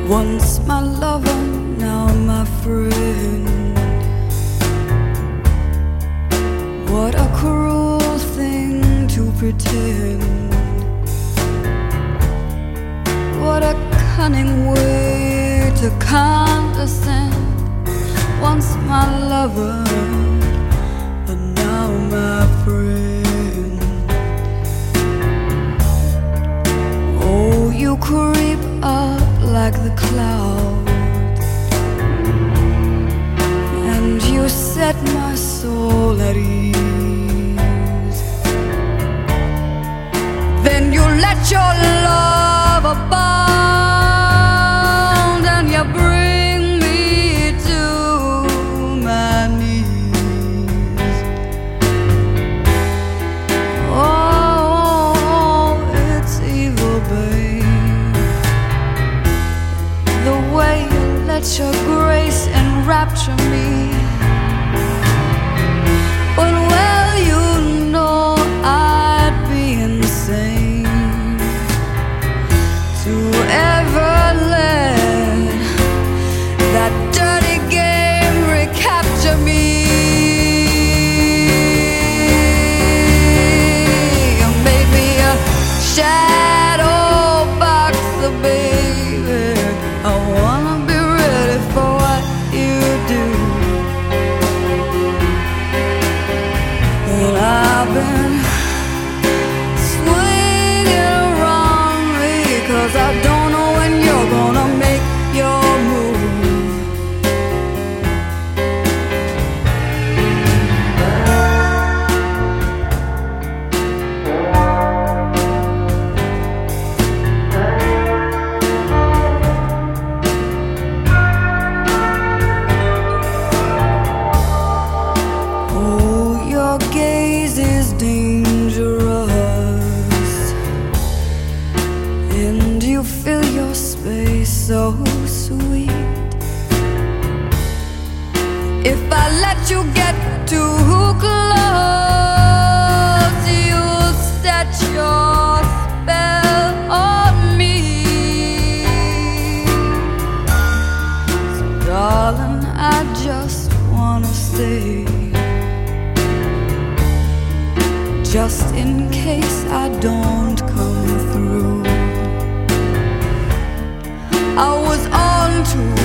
Once my lover, now my friend. What a cruel thing to pretend. What a cunning way to condescend. Once my lover, and now my friend. Oh, you creep up like the clouds, and you set my soul at ease. Then you let your love abound, and you bring me to my knees. Oh, it's evil, babe, the way you let your grace enrapture me. But well, you know I'd be insane to ever let that dirty game recapture me. You made me a shadow boxer, baby. I wanna be ready for what you do. And I've been swinging around me, 'cause I don't know when you're gonna make your move. Oh, your gaze is dangerous, and you fill your space so sweet. If I let you get too close, you'll set your spell on me. So darling, I just wanna stay, just in case I don't come through. I was on to